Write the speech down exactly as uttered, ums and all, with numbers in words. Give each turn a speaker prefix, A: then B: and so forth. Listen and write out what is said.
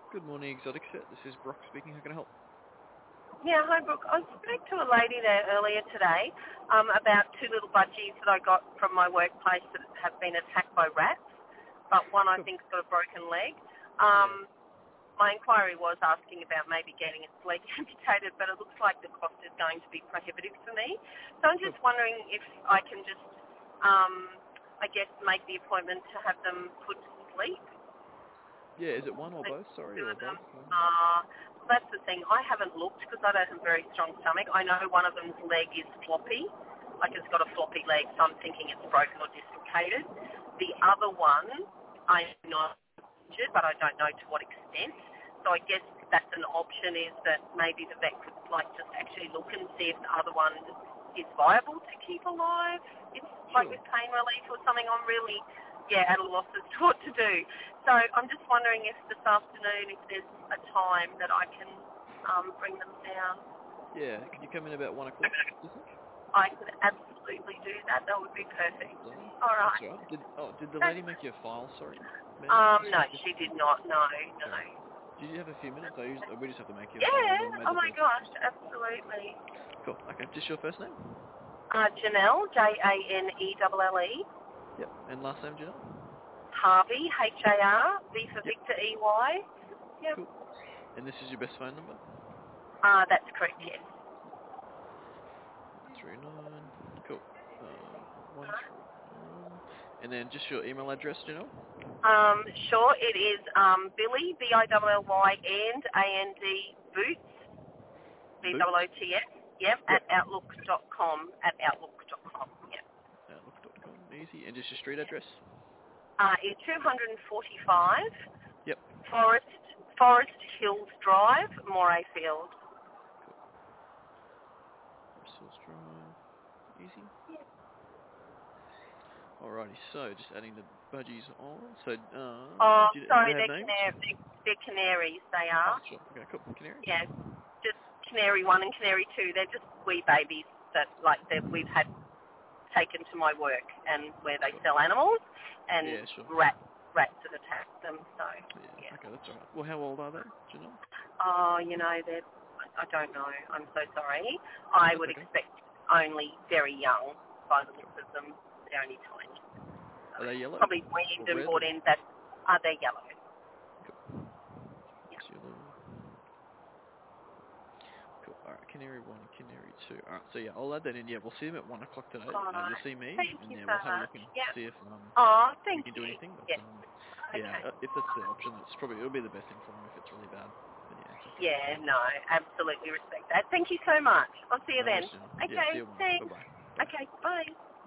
A: Good morning, Exotic Set. This is Brock speaking. How can I help?
B: Yeah, hi Brooke. I spoke to a lady there earlier today um, about two little budgies that I got from my workplace that have been attacked by rats, but one I
A: Cool.
B: think's got a broken leg.
A: Yeah.
B: Um, my inquiry was asking about maybe getting its leg amputated, but it looks like the cost is going to be prohibitive for me. So I'm just
A: Cool.
B: wondering if I can just, um, I guess, make the appointment to have them put to sleep.
A: Yeah, is it one or both? Sorry,
B: Two
A: or
B: of them.
A: both? Or...
B: Uh, that's the thing. I haven't looked because I don't have a very strong stomach. I know one of them's leg is floppy, like it's got a floppy leg, so I'm thinking it's broken or dislocated. The other one, I'm not injured, but I don't know to what extent. So I guess that's an option, is that maybe the vet could like just actually look and see if the other one is viable to keep alive. It's like
A: Sure.
B: with pain relief or something. I'm really yeah, at a loss as to what to do. So I'm just wondering if this afternoon, if there's a time that I can um, bring them down.
A: Yeah, can you come in about one o'clock, do you think?
B: I could absolutely do that. That would be perfect.
A: Done.
B: All
A: That's
B: right.
A: all right. Did, oh, did the
B: That's,
A: lady make you a file, sorry? Ma'am?
B: um,
A: Just,
B: no,
A: just,
B: she did not. No, no.
A: okay. Do you have a few minutes? I usually, we just have to make you a file and then
B: Yeah.
A: make
B: Oh
A: the
B: my
A: best.
B: gosh, absolutely.
A: Cool. Okay, just your first name?
B: Uh, Janelle, J A N E L L E.
A: Yep. And last name, Janelle?
B: Harvey, H A R, V for
A: Yep.
B: Victor, E Y. Yep.
A: Cool. And this is your best phone number?
B: Uh, that's correct, yes.
A: Three nine. Cool. Uh, one three nine. And then just your email address, Janelle?
B: Um, sure, it is um, Billy, B I L L Y, and A N D, Boots, B
A: Boot?
B: O O T S, yep,
A: Yep.
B: at outlook dot com, at outlook dot com, yep.
A: Outlook dot com. Easy. And just your street address?
B: Uh, in two forty-five,
A: Yep.
B: Forest, Forest Hills Drive, Morayfield.
A: Brussels Drive. Easy. Alrighty, so just adding the budgies on. So,
B: Oh,
A: um, do, you, do they
B: sorry,
A: have
B: they're,
A: names?
B: cana- they're, they're canaries, they
A: Oh,
B: are.
A: sure. Okay, cool. Canary?
B: Yeah, just Canary one and Canary two. They're just wee babies that, like, that we've had taken to my work and where they
A: Sure.
B: sell animals, and
A: Yeah, sure.
B: rats rats that attack them. So
A: Yeah,
B: yeah.
A: okay, that's alright. Well, how old are they? Do you know?
B: Oh, you know, they're I don't know. I'm so sorry. I
A: That's
B: would
A: okay.
B: expect only very young by the looks of them. They're only tiny. So
A: Are they yellow?
B: probably
A: Or
B: weaned and
A: red?
B: brought
A: Or?
B: in. That are they yellow?
A: Cool.
B: Yeah.
A: It's yellow. Cool. Alright, Canary one, Canary two. Alright, so yeah, I'll add that in. Yeah, we'll see them at one o'clock today.
B: All
A: Uh, you'll
B: right.
A: see me,
B: Thank
A: and
B: you
A: yeah,
B: so
A: we'll have a look
B: much.
A: and
B: Yeah.
A: see if um
B: Oh,
A: we
B: thank
A: can do
B: you.
A: anything. But
B: Yes.
A: um, yeah,
B: Okay.
A: uh, if that's the option, that's probably it'll be the best thing for him if it's really bad. But yeah, it's okay.
B: Yeah, no, absolutely respect that. Thank you so much. I'll see you
A: No worries,
B: then.
A: Jenna. Yeah, see
B: Okay,
A: you at one. Bye
B: thanks.
A: bye. Bye.
B: Okay, bye.